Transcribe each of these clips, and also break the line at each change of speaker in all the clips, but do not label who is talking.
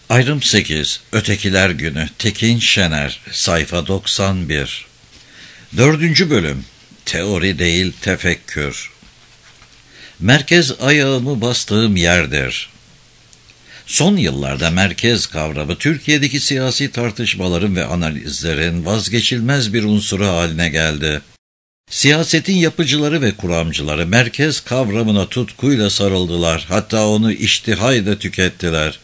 Ayrım 8. Ötekiler Günü. Tekin Şener. Sayfa 91. 4. Bölüm. Teori değil tefekkür. Merkez ayağımı bastığım yerdir. Son yıllarda merkez kavramı Türkiye'deki siyasi tartışmaların ve analizlerin vazgeçilmez bir unsuru haline geldi. Siyasetin yapıcıları ve kuramcıları merkez kavramına tutkuyla sarıldılar, hatta onu iştihayla tükettiler.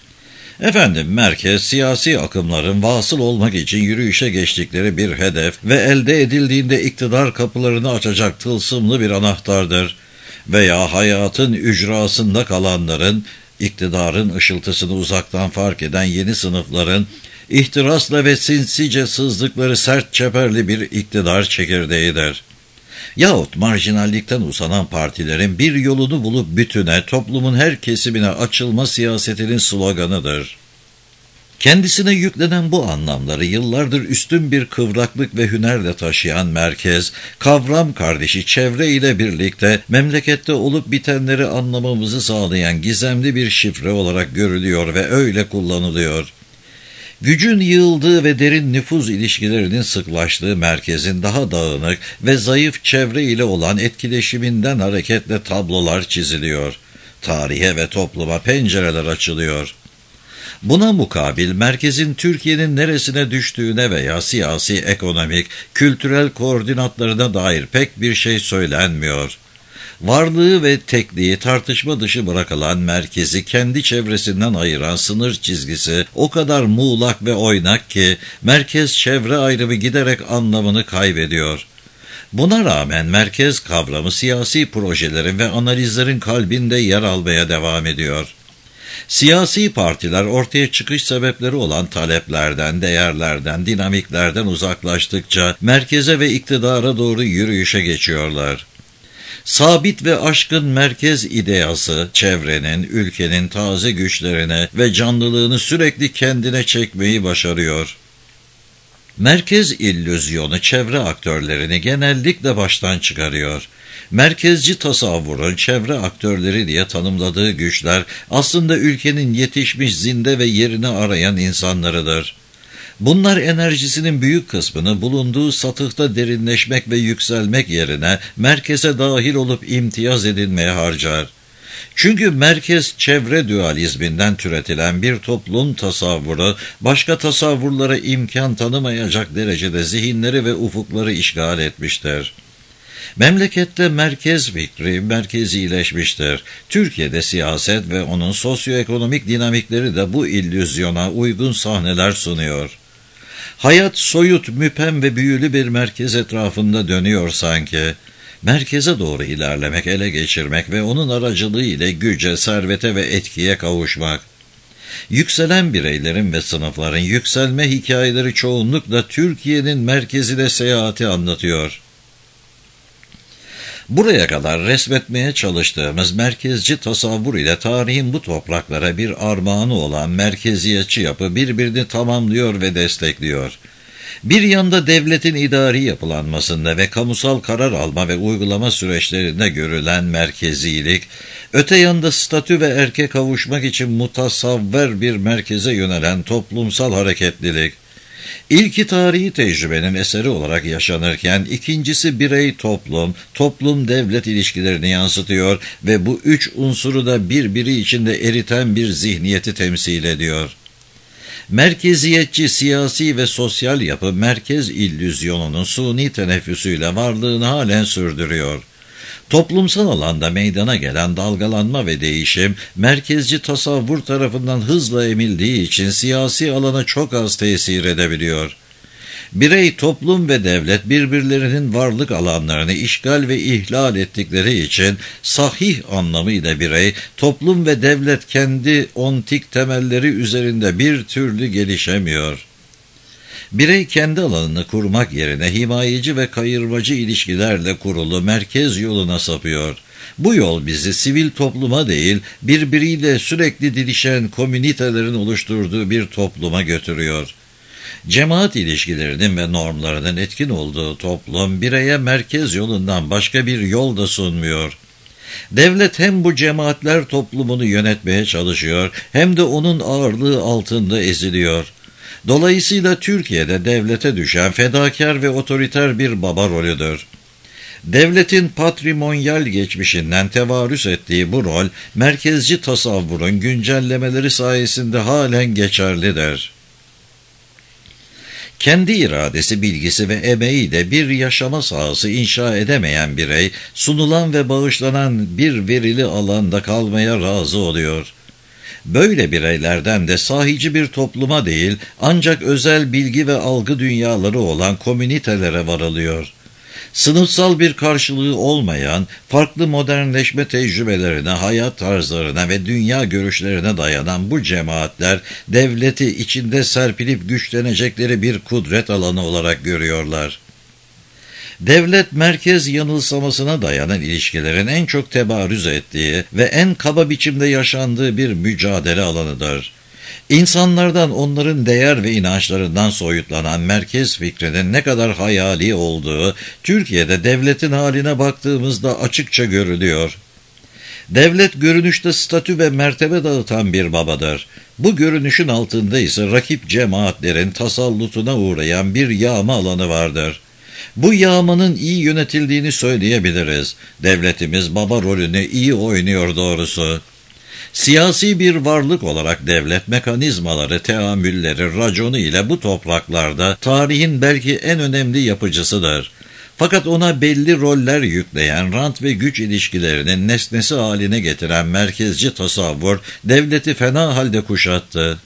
Merkez, siyasi akımların vasıl olmak için yürüyüşe geçtikleri bir hedef ve elde edildiğinde iktidar kapılarını açacak tılsımlı bir anahtardır. Veya hayatın ücrasında kalanların, iktidarın ışıltısını uzaktan fark eden yeni sınıfların, ihtirasla ve sinsice sızdıkları sert çeperli bir iktidar çekirdeğidir. Yahut marjinallikten usanan partilerin bir yolunu bulup bütüne, toplumun her kesimine açılma siyasetinin sloganıdır. Kendisine yüklenen bu anlamları yıllardır üstün bir kıvraklık ve hünerle taşıyan merkez, kavram kardeşi çevre ile birlikte memlekette olup bitenleri anlamamızı sağlayan gizemli bir şifre olarak görülüyor ve öyle kullanılıyor. Gücün yığıldığı ve derin nüfuz ilişkilerinin sıklaştığı merkezin daha dağınık ve zayıf çevre ile olan etkileşiminden hareketle tablolar çiziliyor. Tarihe ve topluma pencereler açılıyor. Buna mukabil merkezin Türkiye'nin neresine düştüğüne veya siyasi, ekonomik, kültürel koordinatlarına dair pek bir şey söylenmiyor. Varlığı ve tekliği tartışma dışı bırakılan merkezi kendi çevresinden ayıran sınır çizgisi o kadar muğlak ve oynak ki merkez çevre ayrımı giderek anlamını kaybediyor. Buna rağmen merkez kavramı siyasi projelerin ve analizlerin kalbinde yer almaya devam ediyor. Siyasi partiler ortaya çıkış sebepleri olan taleplerden, değerlerden, dinamiklerden uzaklaştıkça merkeze ve iktidara doğru yürüyüşe geçiyorlar. Sabit ve aşkın merkez ideası, çevrenin, ülkenin taze güçlerini ve canlılığını sürekli kendine çekmeyi başarıyor. Merkez illüzyonu çevre aktörlerini genellikle baştan çıkarıyor. Merkezci tasavvurun çevre aktörleri diye tanımladığı güçler aslında ülkenin yetişmiş zinde ve yerini arayan insanlarıdır. Bunlar enerjisinin büyük kısmını bulunduğu satıhta derinleşmek ve yükselmek yerine merkeze dahil olup imtiyaz edilmeye harcar. Çünkü merkez çevre dualizminden türetilen bir toplum tasavvuru başka tasavvurlara imkan tanımayacak derecede zihinleri ve ufukları işgal etmiştir. Memlekette merkez fikri merkezileşmiştir. Türkiye'de siyaset ve onun sosyoekonomik dinamikleri de bu illüzyona uygun sahneler sunuyor. Hayat soyut, müphem ve büyülü bir merkez etrafında dönüyor sanki. Merkeze doğru ilerlemek, ele geçirmek ve onun aracılığı ile güce, servete ve etkiye kavuşmak. Yükselen bireylerin ve sınıfların yükselme hikayeleri çoğunlukla Türkiye'nin merkezine seyahati anlatıyor. Buraya kadar resmetmeye çalıştığımız merkezci tasavvur ile tarihin bu topraklara bir armağanı olan merkeziyetçi yapı birbirini tamamlıyor ve destekliyor. Bir yanda devletin idari yapılanmasında ve kamusal karar alma ve uygulama süreçlerinde görülen merkezilik, öte yanda statü ve erke kavuşmak için mutasavver bir merkeze yönelen toplumsal hareketlilik. İlki tarihi tecrübenin eseri olarak yaşanırken ikincisi birey-toplum, toplum-devlet ilişkilerini yansıtıyor ve bu üç unsuru da birbiri içinde eriten bir zihniyeti temsil ediyor. Merkeziyetçi siyasi ve sosyal yapı merkez illüzyonunun suni teneffüsüyle varlığını halen sürdürüyor. Toplumsal alanda meydana gelen dalgalanma ve değişim, merkezci tasavvur tarafından hızla emildiği için siyasi alana çok az tesir edebiliyor. Birey, toplum ve devlet birbirlerinin varlık alanlarını işgal ve ihlal ettikleri için sahih anlamıyla birey, toplum ve devlet kendi ontik temelleri üzerinde bir türlü gelişemiyor. Birey kendi alanını kurmak yerine himayeci ve kayırmacı ilişkilerle kurulu merkez yoluna sapıyor. Bu yol bizi sivil topluma değil, birbiriyle sürekli didişen komünitelerin oluşturduğu bir topluma götürüyor. Cemaat ilişkilerinin ve normlarının etkin olduğu toplum, bireye merkez yolundan başka bir yol da sunmuyor. Devlet hem bu cemaatler toplumunu yönetmeye çalışıyor, hem de onun ağırlığı altında eziliyor. Dolayısıyla Türkiye'de devlete düşen fedakar ve otoriter bir baba rolüdür. Devletin patrimonyal geçmişinden tevarüs ettiği bu rol, merkezci tasavvurun güncellemeleri sayesinde halen geçerlidir. Kendi iradesi, bilgisi ve emeğiyle bir yaşama sahası inşa edemeyen birey, sunulan ve bağışlanan bir verili alanda kalmaya razı oluyor. Böyle bireylerden de sahici bir topluma değil, ancak özel bilgi ve algı dünyaları olan komünitelere varılıyor. Sınıfsal bir karşılığı olmayan, farklı modernleşme tecrübelerine, hayat tarzlarına ve dünya görüşlerine dayanan bu cemaatler, devleti içinde serpilip güçlenecekleri bir kudret alanı olarak görüyorlar. Devlet, merkez yanılsamasına dayanan ilişkilerin en çok tebarüz ettiği ve en kaba biçimde yaşandığı bir mücadele alanıdır. İnsanlardan, onların değer ve inançlarından soyutlanan merkez fikrinin ne kadar hayali olduğu, Türkiye'de devletin haline baktığımızda açıkça görülüyor. Devlet görünüşte statü ve mertebe dağıtan bir babadır. Bu görünüşün altında ise rakip cemaatlerin tasallutuna uğrayan bir yağma alanı vardır. Bu yağmanın iyi yönetildiğini söyleyebiliriz. Devletimiz baba rolünü iyi oynuyor doğrusu. Siyasi bir varlık olarak devlet mekanizmaları, teamülleri, raconu ile bu topraklarda tarihin belki en önemli yapıcısıdır. Fakat ona belli roller yükleyen, rant ve güç ilişkilerinin nesnesi haline getiren merkezci tasavvur, devleti fena halde kuşattı.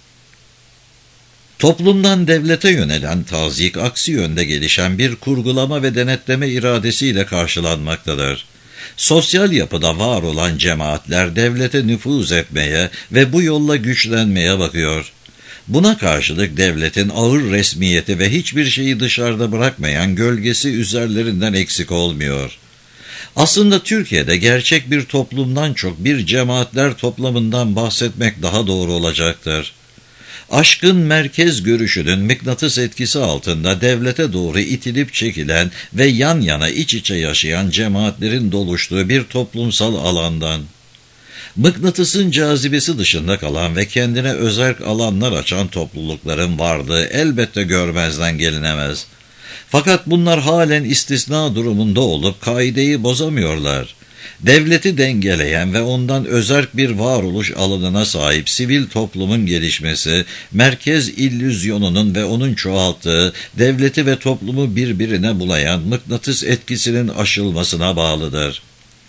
Toplumdan devlete yönelen tazyik, aksi yönde gelişen bir kurgulama ve denetleme iradesiyle karşılanmaktadır. Sosyal yapıda var olan cemaatler devlete nüfuz etmeye ve bu yolla güçlenmeye bakıyor. Buna karşılık devletin ağır resmiyeti ve hiçbir şeyi dışarıda bırakmayan gölgesi üzerlerinden eksik olmuyor. Aslında Türkiye'de gerçek bir toplumdan çok bir cemaatler toplamından bahsetmek daha doğru olacaktır. Aşkın merkez görüşünün mıknatıs etkisi altında devlete doğru itilip çekilen ve yan yana iç içe yaşayan cemaatlerin doluştuğu bir toplumsal alandan, mıknatısın cazibesi dışında kalan ve kendine özerk alanlar açan toplulukların varlığı elbette görmezden gelinemez. Fakat bunlar halen istisna durumunda olup kaideyi bozamıyorlar. Devleti dengeleyen ve ondan özerk bir varoluş alanına sahip sivil toplumun gelişmesi, merkez illüzyonunun ve onun çoğalttığı, devleti ve toplumu birbirine bulayan mıknatıs etkisinin aşılmasına bağlıdır.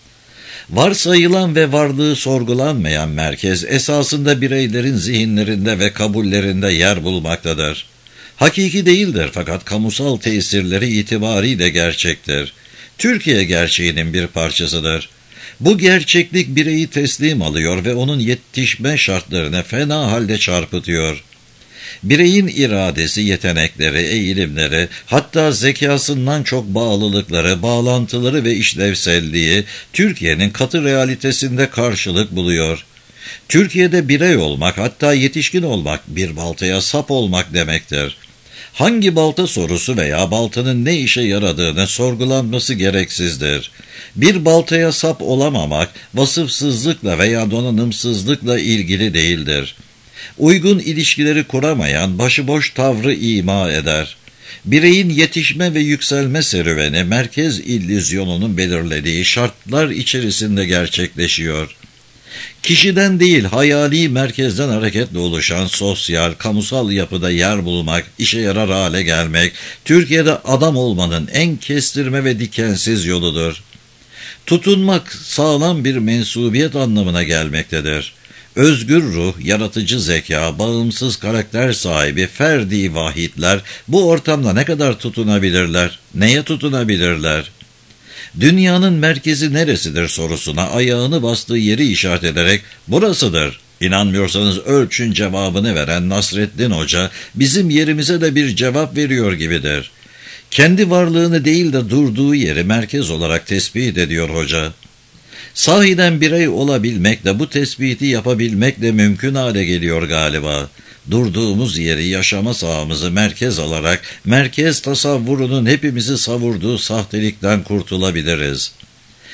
Varsayılan ve varlığı sorgulanmayan merkez, esasında bireylerin zihinlerinde ve kabullerinde yer bulmaktadır. Hakiki değildir fakat kamusal tesirleri itibariyle gerçektir. Türkiye gerçeğinin bir parçasıdır. Bu gerçeklik bireyi teslim alıyor ve onun yetişme şartlarını fena halde çarpıtıyor. Bireyin iradesi, yetenekleri, eğilimleri, hatta zekasından çok bağlılıkları, bağlantıları ve işlevselliği Türkiye'nin katı realitesinde karşılık buluyor. Türkiye'de birey olmak, hatta yetişkin olmak, bir baltaya sap olmak demektir. Hangi balta sorusu veya baltanın ne işe yaradığını sorgulanması gereksizdir. Bir baltaya sap olamamak, vasıfsızlıkla veya donanımsızlıkla ilgili değildir. Uygun ilişkileri kuramayan başıboş tavrı ima eder. Bireyin yetişme ve yükselme serüveni, merkez illüzyonunun belirlediği şartlar içerisinde gerçekleşiyor. Kişiden değil, hayali merkezden hareketle oluşan sosyal, kamusal yapıda yer bulmak, işe yarar hale gelmek, Türkiye'de adam olmanın en kestirme ve dikensiz yoludur. Tutunmak, sağlam bir mensubiyet anlamına gelmektedir. Özgür ruh, yaratıcı zeka, bağımsız karakter sahibi ferdi vahitler bu ortamda ne kadar tutunabilirler, neye tutunabilirler? Dünyanın merkezi neresidir sorusuna ayağını bastığı yeri işaret ederek burasıdır, İnanmıyorsanız ölçün cevabını veren Nasreddin Hoca bizim yerimize de bir cevap veriyor gibidir. Kendi varlığını değil de durduğu yeri merkez olarak tespit ediyor hoca. Sahiden birey olabilmekle bu tespiti yapabilmekle mümkün hale geliyor galiba. Durduğumuz yeri, yaşama sahamızı merkez alarak merkez tasavvurunun hepimizi savurduğu sahtelikten kurtulabiliriz.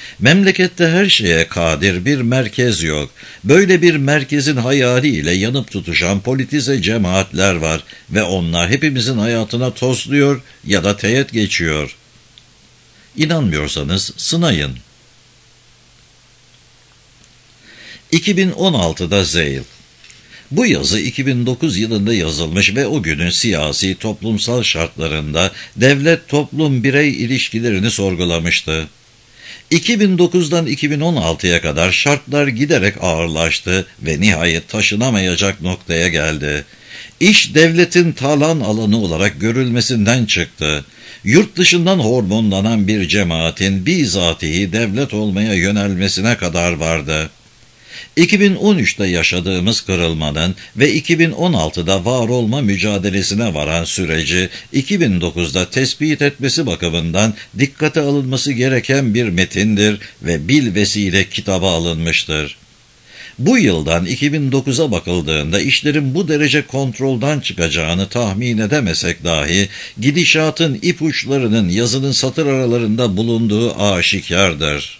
Memlekette her şeye kadir bir merkez yok. Böyle bir merkezin hayaliyle yanıp tutuşan politize cemaatler var ve onlar hepimizin hayatına tozluyor ya da teğet geçiyor. İnanmıyorsanız sınayın. 2016'da Zeyl. Bu yazı 2009 yılında yazılmış ve o günün siyasi toplumsal şartlarında devlet-toplum-birey ilişkilerini sorgulamıştı. 2009'dan 2016'ya kadar şartlar giderek ağırlaştı ve nihayet taşınamayacak noktaya geldi. İş devletin talan alanı olarak görülmesinden çıktı. Yurt dışından hormonlanan bir cemaatin bizatihi devlet olmaya yönelmesine kadar vardı. 2013'te yaşadığımız kırılmanın ve 2016'da var olma mücadelesine varan süreci 2009'da tespit etmesi bakımından dikkate alınması gereken bir metindir ve bilvesile kitaba alınmıştır. Bu yıldan 2009'a bakıldığında işlerin bu derece kontrolden çıkacağını tahmin edemesek dahi gidişatın ipuçlarının yazının satır aralarında bulunduğu aşikardır.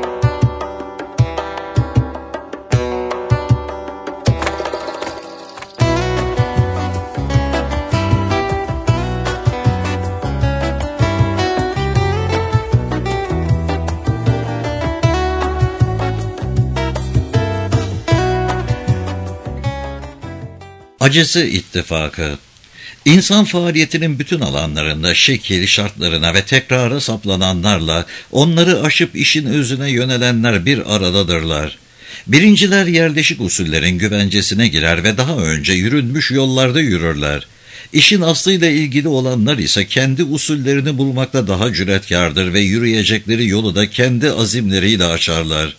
Aceze ittifakı. İnsan faaliyetinin bütün alanlarında şekil, şartlarına ve tekrara saplananlarla onları aşıp işin özüne yönelenler bir aradadırlar. Birinciler yerleşik usullerin güvencesine girer ve daha önce yürünmüş yollarda yürürler. İşin aslıyla ilgili olanlar ise kendi usullerini bulmakta daha cüretkardır ve yürüyecekleri yolu da kendi azimleriyle açarlar.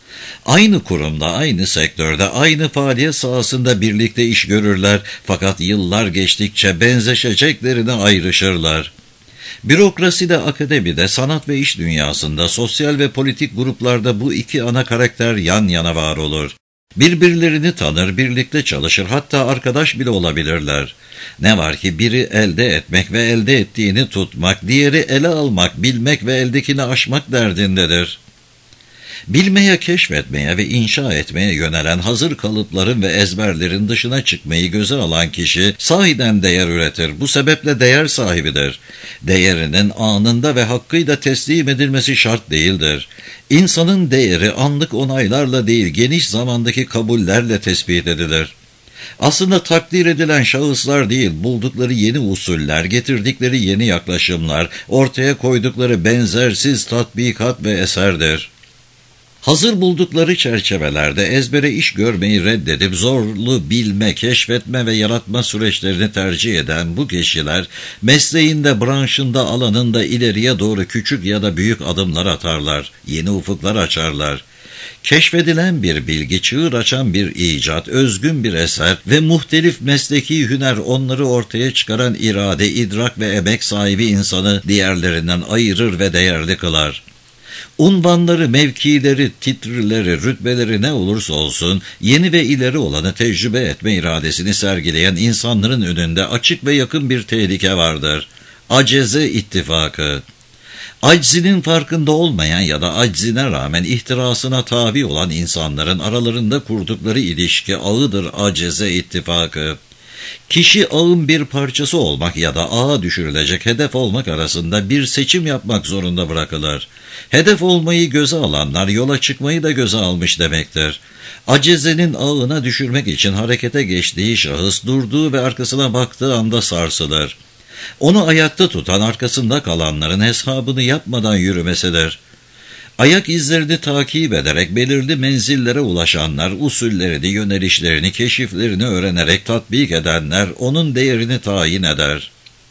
Aynı kurumda, aynı sektörde, aynı faaliyet sahasında birlikte iş görürler fakat yıllar geçtikçe benzeşeceklerine ayrışırlar. Bürokraside, akademide, sanat ve iş dünyasında, sosyal ve politik gruplarda bu iki ana karakter yan yana var olur. Birbirlerini tanır, birlikte çalışır, hatta arkadaş bile olabilirler. Ne var ki biri elde etmek ve elde ettiğini tutmak, diğeri ele almak, bilmek ve eldekini aşmak derdindedir. Bilmeye, keşfetmeye ve inşa etmeye yönelen hazır kalıpların ve ezberlerin dışına çıkmayı göze alan kişi sahiden değer üretir. Bu sebeple değer sahibidir. Değerinin anında ve hakkıyla teslim edilmesi şart değildir. İnsanın değeri anlık onaylarla değil, geniş zamandaki kabullerle tespit edilir. Aslında takdir edilen şahıslar değil, buldukları yeni usuller, getirdikleri yeni yaklaşımlar, ortaya koydukları benzersiz tatbikat ve eserdir. Hazır buldukları çerçevelerde ezbere iş görmeyi reddedip zorlu bilme, keşfetme ve yaratma süreçlerini tercih eden bu kişiler mesleğinde, branşında, alanında ileriye doğru küçük ya da büyük adımlar atarlar, yeni ufuklar açarlar. Keşfedilen bir bilgi, çığır açan bir icat, özgün bir eser ve muhtelif mesleki hüner onları ortaya çıkaran irade, idrak ve emek sahibi insanı diğerlerinden ayırır ve değerli kılar. Unvanları, mevkileri, titrileri, rütbeleri ne olursa olsun yeni ve ileri olanı tecrübe etme iradesini sergileyen insanların önünde açık ve yakın bir tehlike vardır. Aceze ittifakı. Aczinin farkında olmayan ya da aczine rağmen ihtirasına tabi olan insanların aralarında kurdukları ilişki ağıdır aceze ittifakı. Kişi ağın bir parçası olmak ya da ağa düşürülecek hedef olmak arasında bir seçim yapmak zorunda bırakılır. Hedef olmayı göze alanlar yola çıkmayı da göze almış demektir. Acezenin ağına düşürmek için harekete geçtiği şahıs durduğu ve arkasına baktığı anda sarsılır. Onu ayakta tutan arkasında kalanların hesabını yapmadan yürümesidir. Ayak izlerini takip ederek belirli menzillere ulaşanlar, usullerini, yönelişlerini, keşiflerini öğrenerek tatbik edenler onun değerini tayin eder.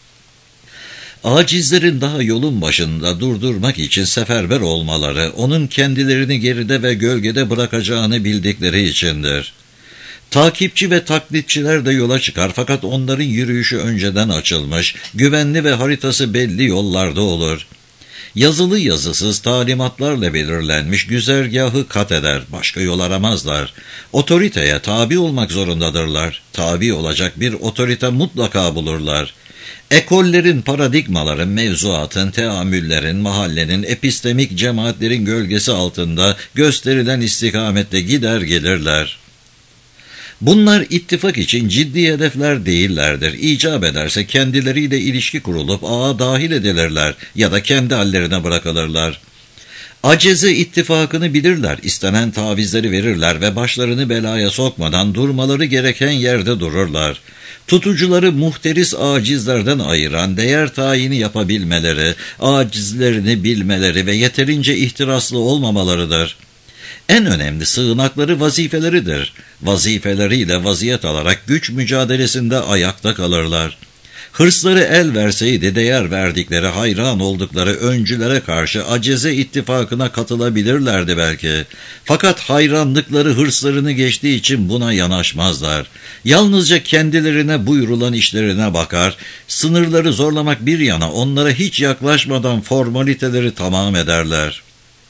Acizlerin daha yolun başında durdurmak için seferber olmaları, onun kendilerini geride ve gölgede bırakacağını bildikleri içindir. Takipçi ve taklitçiler de yola çıkar fakat onların yürüyüşü önceden açılmış, güvenli ve haritası belli yollarda olur. Yazılı yazısız talimatlarla belirlenmiş güzergahı kat eder, başka yol aramazlar. Otoriteye tabi olmak zorundadırlar. Tabi olacak bir otorite mutlaka bulurlar. Ekollerin, paradigmaların, mevzuatın, teamüllerin, mahallenin, epistemik cemaatlerin gölgesi altında gösterilen istikamette gider gelirler. Bunlar ittifak için ciddi hedefler değillerdir. İcap ederse kendileriyle ilişki kurulup ağa dahil edilirler ya da kendi hallerine bırakılırlar. Aceze ittifakını bilirler, istenen tavizleri verirler ve başlarını belaya sokmadan durmaları gereken yerde dururlar. Tutucuları muhteris acizlerden ayıran değer tayini yapabilmeleri, acizlerini bilmeleri ve yeterince ihtiraslı olmamalarıdır. En önemli sığınakları vazifeleridir. Vazifeleriyle vaziyet alarak güç mücadelesinde ayakta kalırlar. Hırsları el verseydi değer verdikleri, hayran oldukları öncülere karşı aceze ittifakına katılabilirlerdi belki. Fakat hayranlıkları hırslarını geçtiği için buna yanaşmazlar. Yalnızca kendilerine buyurulan işlerine bakar, sınırları zorlamak bir yana onlara hiç yaklaşmadan formaliteleri tamam ederler.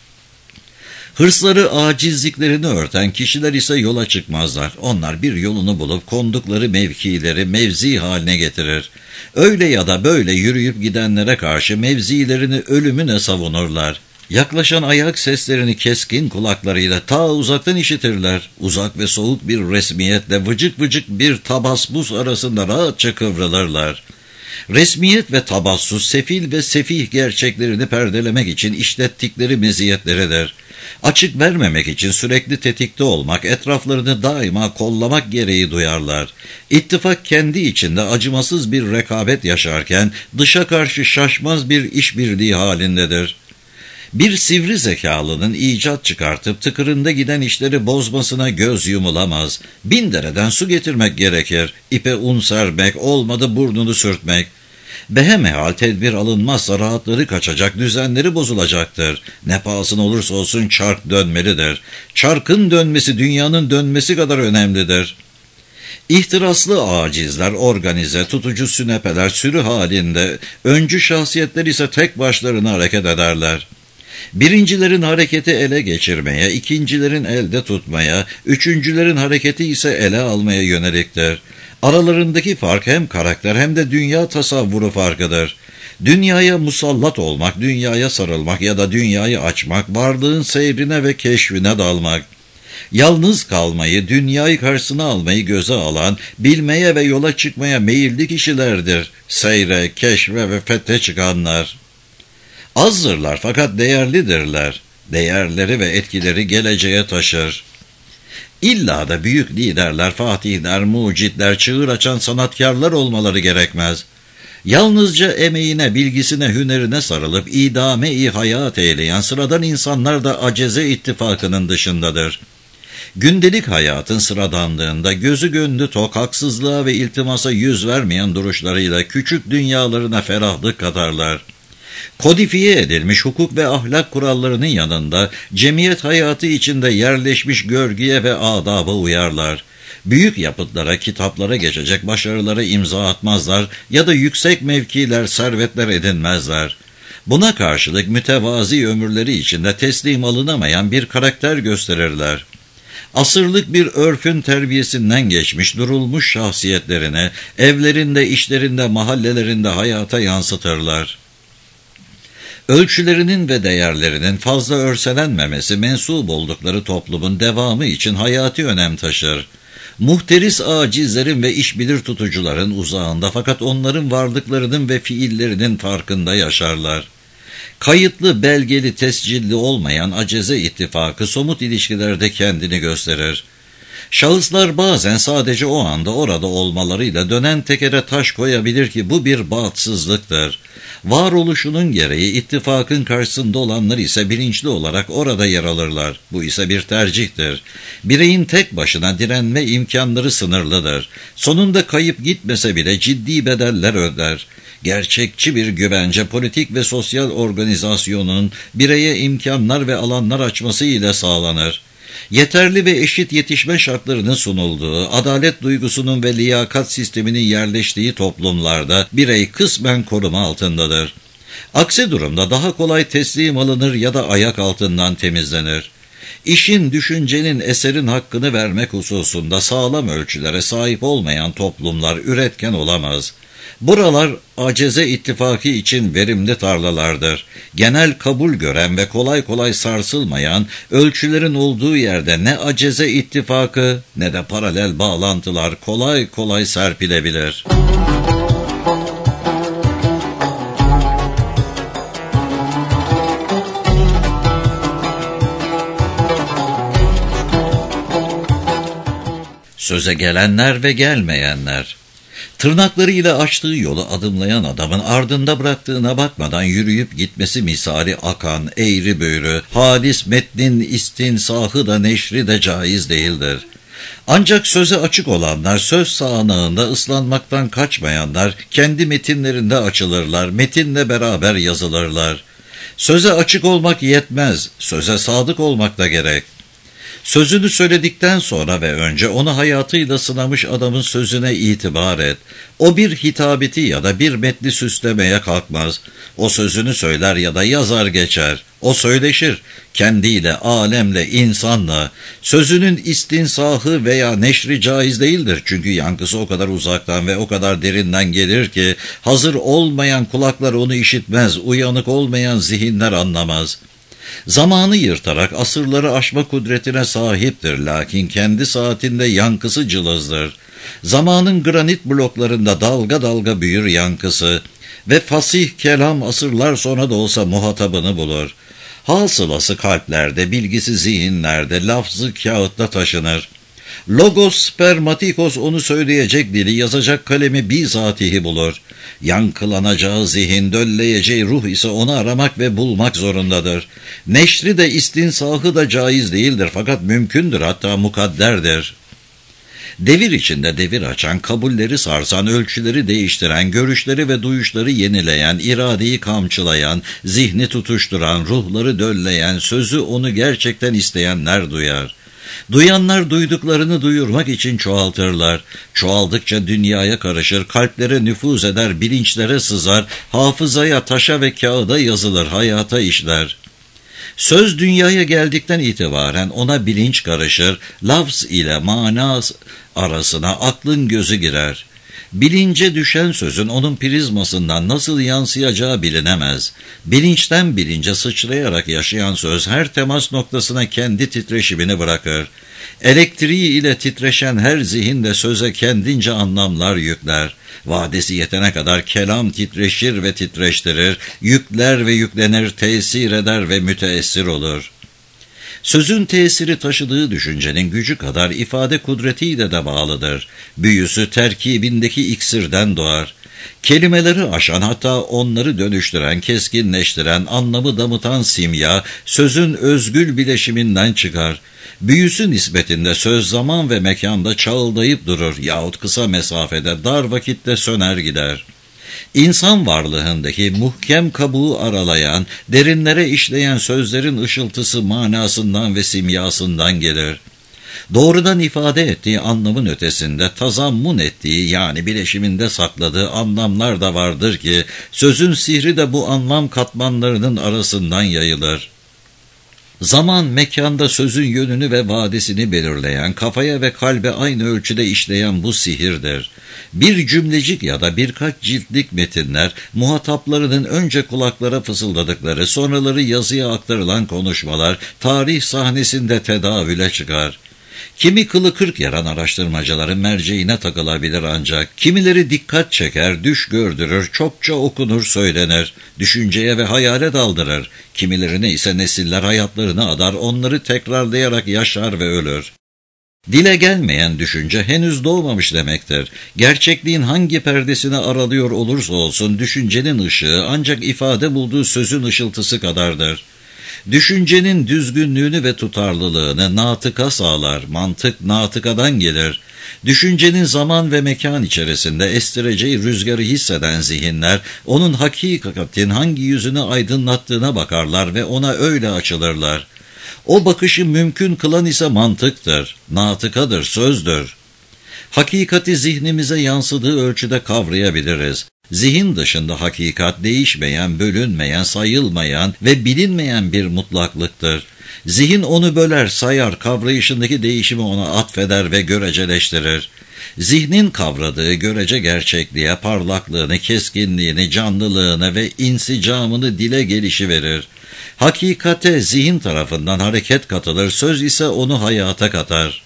Hırsları acizliklerini örten kişiler ise yola çıkmazlar. Onlar bir yolunu bulup kondukları mevkileri mevzi haline getirir. Öyle ya da böyle yürüyüp gidenlere karşı mevzilerini ölümüne savunurlar. Yaklaşan ayak seslerini keskin kulaklarıyla ta uzaktan işitirler. Uzak ve soğuk bir resmiyetle vıcık vıcık bir tabassum arasında rahatça kıvrılırlar. Resmiyet ve tabassus sefil ve sefih gerçeklerini perdelemek için işlettikleri meziyetleridir. Açık vermemek için sürekli tetikte olmak, etraflarını daima kollamak gereği duyarlar. İttifak kendi içinde acımasız bir rekabet yaşarken dışa karşı şaşmaz bir işbirliği halindedir. Bir sivri zekalının icat çıkartıp tıkırında giden işleri bozmasına göz yumulamaz. 1000 dereden su getirmek gerekir. İpe un sermek, olmadı burnunu sürtmek. Behemehal tedbir alınmazsa rahatları kaçacak, düzenleri bozulacaktır. Ne pahasına olursa olsun çark dönmelidir. Çarkın dönmesi dünyanın dönmesi kadar önemlidir. İhtiraslı acizler organize, tutucu sünepeler sürü halinde, öncü şahsiyetler ise tek başlarına hareket ederler. Birincilerin hareketi ele geçirmeye, ikincilerin elde tutmaya, üçüncülerin hareketi ise ele almaya yöneliktir. Aralarındaki fark hem karakter hem de dünya tasavvuru farkıdır. Dünyaya musallat olmak, dünyaya sarılmak ya da dünyayı açmak, varlığın seyrine ve keşfine dalmak. Yalnız kalmayı, dünyayı karşısına almayı göze alan, bilmeye ve yola çıkmaya meyilli kişilerdir. Seyre, keşfe ve fethe çıkanlar. Azdırlar fakat değerlidirler. Değerleri ve etkileri geleceğe taşır. İlla da büyük liderler, fatihler, mucitler, çığır açan sanatkarlar olmaları gerekmez. Yalnızca emeğine, bilgisine, hünerine sarılıp idame-i hayat eyleyen sıradan insanlar da aceze ittifakının dışındadır. Gündelik hayatın sıradanlığında gözü gönlü tok, haksızlığa ve iltimasa yüz vermeyen duruşlarıyla küçük dünyalarına ferahlık katarlar. Kodifiye edilmiş hukuk ve ahlak kurallarının yanında cemiyet hayatı içinde yerleşmiş görgüye ve adaba uyarlar. Büyük yapıtlara, kitaplara geçecek başarılara imza atmazlar ya da yüksek mevkiler, servetler edinmezler. Buna karşılık mütevazi ömürleri içinde teslim alınamayan bir karakter gösterirler. Asırlık bir örfün terbiyesinden geçmiş, durulmuş şahsiyetlerini evlerinde, işlerinde, mahallelerinde hayata yansıtırlar. Ölçülerinin ve değerlerinin fazla örselenmemesi mensup oldukları toplumun devamı için hayati önem taşır. Muhteris acizlerin ve işbilir tutucuların uzağında fakat onların varlıklarının ve fiillerinin farkında yaşarlar. Kayıtlı, belgeli, tescilli olmayan aceze ittifakı somut ilişkilerde kendini gösterir. Şahıslar bazen sadece o anda orada olmalarıyla dönen tekere taş koyabilir ki bu bir bahtsızlıktır. Varoluşunun gereği ittifakın karşısında olanlar ise bilinçli olarak orada yer alırlar. Bu ise bir tercihtir. Bireyin tek başına direnme imkanları sınırlıdır. Sonunda kayıp gitmese bile ciddi bedeller öder. Gerçekçi bir güvence politik ve sosyal organizasyonun bireye imkanlar ve alanlar açması ile sağlanır. Yeterli ve eşit yetişme şartlarının sunulduğu, adalet duygusunun ve liyakat sisteminin yerleştiği toplumlarda birey kısmen koruma altındadır. Aksi durumda daha kolay teslim alınır ya da ayak altından temizlenir. İşin, düşüncenin, eserin hakkını vermek hususunda sağlam ölçülere sahip olmayan toplumlar üretken olamaz. Buralar aceze ittifakı için verimli tarlalardır. Genel kabul gören ve kolay kolay sarsılmayan ölçülerin olduğu yerde ne aceze ittifakı ne de paralel bağlantılar kolay kolay serpilebilir. Söze gelenler ve gelmeyenler. Tırnaklarıyla açtığı yolu adımlayan adamın ardında bıraktığına bakmadan yürüyüp gitmesi misali akan, eğri büğrü, halis metnin istinsahı da neşri de caiz değildir. Ancak söze açık olanlar, söz sağanağında ıslanmaktan kaçmayanlar, kendi metinlerinde açılırlar, metinle beraber yazılırlar. Söze açık olmak yetmez, söze sadık olmak da gerek. Sözünü söyledikten sonra ve önce onu hayatıyla sınamış adamın sözüne itibar et. O bir hitabeti ya da bir metni süslemeye kalkmaz. O sözünü söyler ya da yazar geçer. O söyleşir. Kendiyle, alemle, insanla. Sözünün istinsahı veya neşri caiz değildir. Çünkü yankısı o kadar uzaktan ve o kadar derinden gelir ki hazır olmayan kulaklar onu işitmez, uyanık olmayan zihinler anlamaz. Zamanı yırtarak asırları aşma kudretine sahiptir, lakin kendi saatinde yankısı cılızdır. Zamanın granit bloklarında dalga dalga büyür yankısı ve fasih kelam asırlar sonra da olsa muhatabını bulur. Hasılası kalplerde, bilgisi zihinlerde, lafzı kağıtta taşınır. Logos spermatikos onu söyleyecek dili, yazacak kalemi bizatihi bulur. Yankılanacağı zihin, dölleyeceği ruh ise onu aramak ve bulmak zorundadır. Neşri de istinsahı da caiz değildir fakat mümkündür, hatta mukadderdir. Devir içinde devir açan, kabulleri sarsan, ölçüleri değiştiren, görüşleri ve duyuşları yenileyen, iradeyi kamçılayan, zihni tutuşturan, ruhları dölleyen, sözü onu gerçekten isteyenler duyar. Duyanlar duyduklarını duyurmak için çoğaltırlar. Çoğaldıkça dünyaya karışır, kalplere nüfuz eder, bilinçlere sızar, hafızaya, taşa ve kağıda yazılır, hayata işler. Söz dünyaya geldikten itibaren ona bilinç karışır, lafz ile mana arasına aklın gözü girer. Bilince düşen sözün onun prizmasından nasıl yansıyacağı bilinemez. Bilinçten bilince sıçrayarak yaşayan söz her temas noktasına kendi titreşimini bırakır. Elektriği ile titreşen her zihin de söze kendince anlamlar yükler. Vadesi yetene kadar kelam titreşir ve titreştirir, yükler ve yüklenir, tesir eder ve müteessir olur. Sözün tesiri taşıdığı düşüncenin gücü kadar ifade kudretiyle de bağlıdır. Büyüsü terkibindeki iksirden doğar. Kelimeleri aşan, hatta onları dönüştüren, keskinleştiren, anlamı damıtan simya, sözün özgül bileşiminden çıkar. Büyüsü nispetinde söz zaman ve mekanda çağıldayıp durur yahut kısa mesafede, dar vakitte söner gider. İnsan varlığındaki muhkem kabuğu aralayan, derinlere işleyen sözlerin ışıltısı manasından ve simyasından gelir. Doğrudan ifade ettiği anlamın ötesinde tazammun ettiği, yani bileşiminde sakladığı anlamlar da vardır ki sözün sihri de bu anlam katmanlarının arasından yayılır. Zaman mekanda sözün yönünü ve vadesini belirleyen, kafaya ve kalbe aynı ölçüde işleyen bu sihirdir. Bir cümlecik ya da birkaç ciltlik metinler, muhataplarının önce kulaklara fısıldadıkları, sonraları yazıya aktarılan konuşmalar, tarih sahnesinde tedavüle çıkar. Kimi kılı kırk yaran araştırmacıların merceğine takılabilir ancak, kimileri dikkat çeker, düş gördürür, çokça okunur, söylenir, düşünceye ve hayale daldırır, kimilerine ise nesiller hayatlarını adar, onları tekrarlayarak yaşar ve ölür. Dile gelmeyen düşünce henüz doğmamış demektir. Gerçekliğin hangi perdesini aralıyor olursa olsun, düşüncenin ışığı ancak ifade bulduğu sözün ışıltısı kadardır. Düşüncenin düzgünlüğünü ve tutarlılığını natıka sağlar, mantık natıkadan gelir. Düşüncenin zaman ve mekan içerisinde estireceği rüzgarı hisseden zihinler, onun hakikatin hangi yüzünü aydınlattığına bakarlar ve ona öyle açılırlar. O bakışı mümkün kılan ise mantıktır, natıkadır, sözdür. Hakikati zihnimize yansıdığı ölçüde kavrayabiliriz. Zihin dışında hakikat değişmeyen, bölünmeyen, sayılmayan ve bilinmeyen bir mutlaklıktır. Zihin onu böler, sayar, kavrayışındaki değişimi ona atfeder ve göreceleştirir. Zihnin kavradığı görece gerçekliğe parlaklığını, keskinliğini, canlılığını ve insicamını dile gelişiverir. Hakikate zihin tarafından hareket katılır, söz ise onu hayata katar.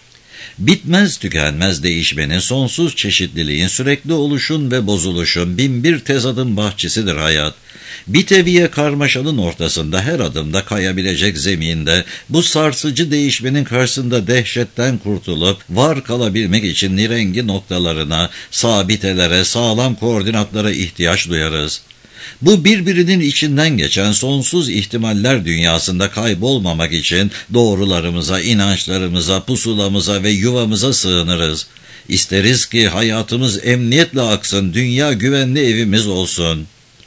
Bitmez tükenmez değişmenin, sonsuz çeşitliliğin, sürekli oluşun ve bozuluşun binbir tezadın bahçesidir hayat. Bir teviye karmaşanın ortasında, her adımda kayabilecek zeminde, bu sarsıcı değişmenin karşısında dehşetten kurtulup var kalabilmek için nirengi noktalarına, sabitelere, sağlam koordinatlara ihtiyaç duyarız. Bu birbirinin içinden geçen sonsuz ihtimaller dünyasında kaybolmamak için doğrularımıza, inançlarımıza, pusulamıza ve yuvamıza sığınırız. İsteriz ki hayatımız emniyetle aksın, dünya güvenli evimiz olsun.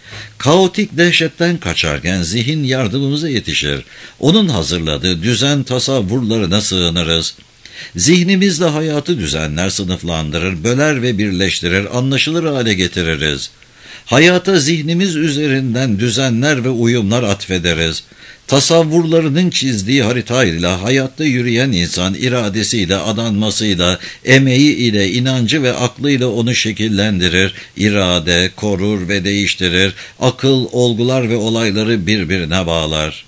Kaotik dehşetten kaçarken zihin yardımımıza yetişir. Onun hazırladığı düzen tasavvurlarına sığınırız. Zihnimizle hayatı düzenler, sınıflandırır, böler ve birleştirir, anlaşılır hale getiririz. Hayata zihnimiz üzerinden düzenler ve uyumlar atfederiz. Tasavvurlarının çizdiği haritayla hayatta yürüyen insan iradesiyle, adanmasıyla, emeği ile, inancı ve aklıyla onu şekillendirir, irade, korur ve değiştirir, akıl, olgular ve olayları birbirine bağlar.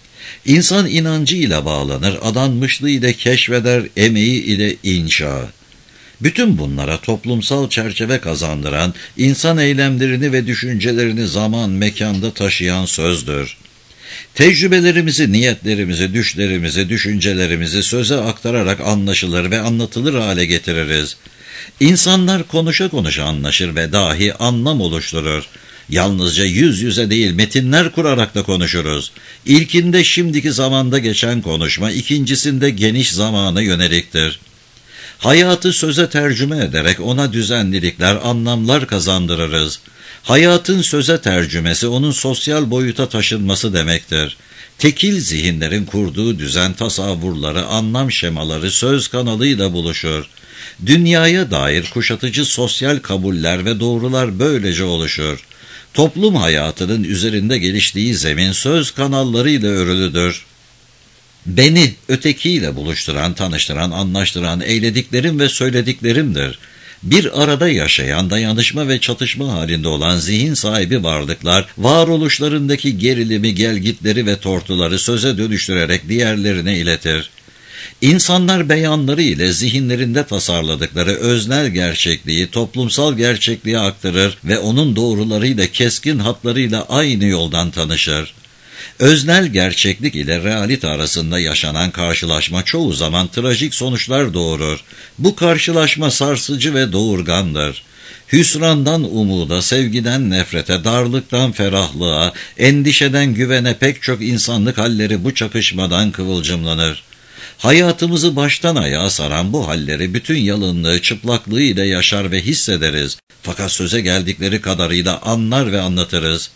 İnsan inancı ile bağlanır, adanmışlığı ile keşfeder, emeği ile inşa. Bütün bunlara toplumsal çerçeve kazandıran, insan eylemlerini ve düşüncelerini zaman, mekanda taşıyan sözdür. Tecrübelerimizi, niyetlerimizi, düşlerimizi, düşüncelerimizi söze aktararak anlaşılır ve anlatılır hale getiririz. İnsanlar konuşa konuşa anlaşır ve dahi anlam oluşturur. Yalnızca yüz yüze değil, metinler kurarak da konuşuruz. İlkinde şimdiki zamanda geçen konuşma, ikincisinde geniş zamana yöneliktir. Hayatı söze tercüme ederek ona düzenlilikler, anlamlar kazandırırız. Hayatın söze tercümesi onun sosyal boyuta taşınması demektir. Tekil zihinlerin kurduğu düzen tasavvurları, anlam şemaları söz kanalıyla buluşur. Dünyaya dair kuşatıcı sosyal kabuller ve doğrular böylece oluşur. Toplum hayatının üzerinde geliştiği zemin söz kanallarıyla örülüdür. Beni ötekiyle buluşturan, tanıştıran, anlaştıran eylediklerim ve söylediklerimdir. Bir arada yaşayan, dayanışma ve çatışma halinde olan zihin sahibi varlıklar, varoluşlarındaki gerilimi, gelgitleri ve tortuları söze dönüştürerek diğerlerine iletir. İnsanlar beyanları ile zihinlerinde tasarladıkları öznel gerçekliği toplumsal gerçekliğe aktarır ve onun doğrularıyla, keskin hatlarıyla aynı yoldan tanışır. Öznel gerçeklik ile realite arasında yaşanan karşılaşma çoğu zaman trajik sonuçlar doğurur. Bu karşılaşma sarsıcı ve doğurgandır. Hüsrandan umuda, sevgiden nefrete, darlıktan ferahlığa, endişeden güvene pek çok insanlık halleri bu çakışmadan kıvılcımlanır. Hayatımızı baştan ayağa saran bu halleri bütün yalınlığı, çıplaklığı ile yaşar ve hissederiz. Fakat söze geldikleri kadarıyla anlar ve anlatırız.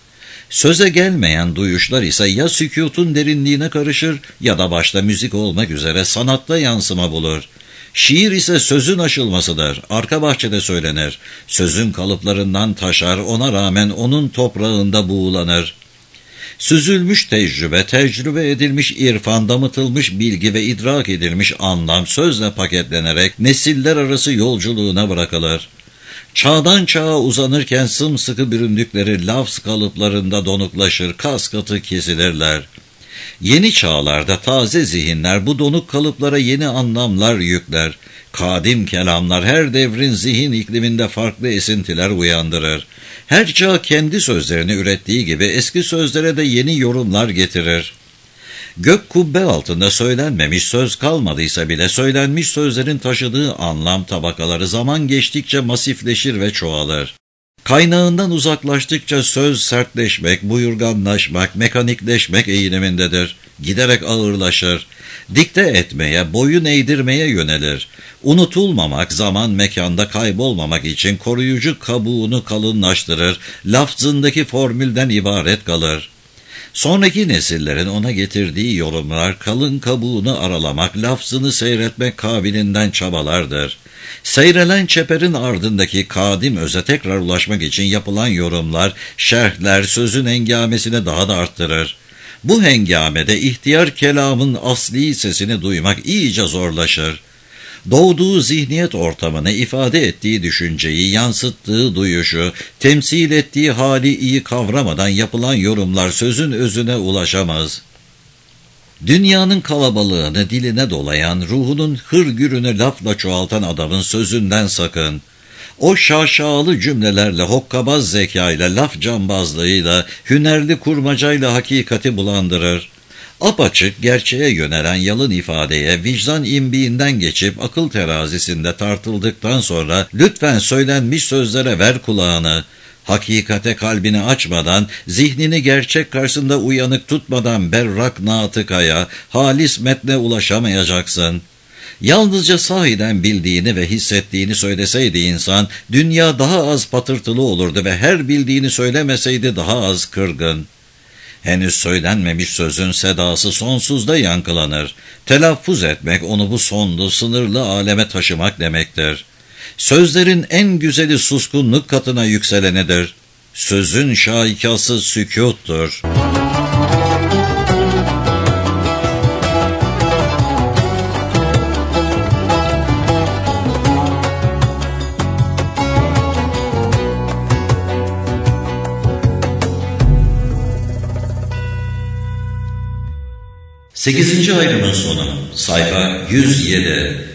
Söze gelmeyen duyuşlar ise ya sükûtun derinliğine karışır ya da başta müzik olmak üzere sanatta yansıma bulur. Şiir ise sözün aşılmasıdır. Arka bahçede söylenir. Sözün kalıplarından taşar, ona rağmen onun toprağında buğulanır. Süzülmüş tecrübe, tecrübe edilmiş irfan, damıtılmış bilgi ve idrak edilmiş anlam sözle paketlenerek nesiller arası yolculuğuna bırakılır. Çağdan çağa uzanırken sımsıkı büründükleri lafz kalıplarında donuklaşır, kas katı kesilirler. Yeni çağlarda taze zihinler bu donuk kalıplara yeni anlamlar yükler. Kadim kelamlar her devrin zihin ikliminde farklı esintiler uyandırır. Her çağ kendi sözlerini ürettiği gibi eski sözlere de yeni yorumlar getirir. Gök kubbe altında söylenmemiş söz kalmadıysa bile söylenmiş sözlerin taşıdığı anlam tabakaları zaman geçtikçe masifleşir ve çoğalır. Kaynağından uzaklaştıkça söz sertleşmek, buyurganlaşmak, mekanikleşmek eğilimindedir. Giderek ağırlaşır. Dikte etmeye, boyun eğdirmeye yönelir. Unutulmamak, zaman mekanda kaybolmamak için koruyucu kabuğunu kalınlaştırır, lafzındaki formülden ibaret kalır. Sonraki nesillerin ona getirdiği yorumlar kalın kabuğunu aralamak, lafzını seyretmek kabilinden çabalardır. Seyrelen çeperin ardındaki kadim öze tekrar ulaşmak için yapılan yorumlar, şerhler sözün hengamesini daha da arttırır. Bu hengamede ihtiyar kelamın asli sesini duymak iyice zorlaşır. Doğduğu zihniyet ortamını, ifade ettiği düşünceyi, yansıttığı duyuşu, temsil ettiği hali iyi kavramadan yapılan yorumlar sözün özüne ulaşamaz. Dünyanın kalabalığını diline dolayan, ruhunun hırgürünü lafla çoğaltan adamın sözünden sakın. O şaşalı cümlelerle, hokkabaz zekayla, laf cambazlığıyla, hünerli kurmacayla hakikati bulandırır. Apaçık, gerçeğe yönelen yalın ifadeye, vicdan imbiğinden geçip akıl terazisinde tartıldıktan sonra lütfen söylenmiş sözlere ver kulağını. Hakikate kalbini açmadan, zihnini gerçek karşısında uyanık tutmadan berrak natıkaya, halis metne ulaşamayacaksın. Yalnızca sahiden bildiğini ve hissettiğini söyleseydi insan, dünya daha az patırtılı olurdu ve her bildiğini söylemeseydi daha az kırgın. Henüz söylenmemiş sözün sedası sonsuzda yankılanır. Telaffuz etmek onu bu sonlu, sınırlı aleme taşımak demektir. Sözlerin en güzeli suskunluk katına yükselenidir. Sözün şaikası sükûttur. Sekizinci ayrımın sonu, sayfa 107.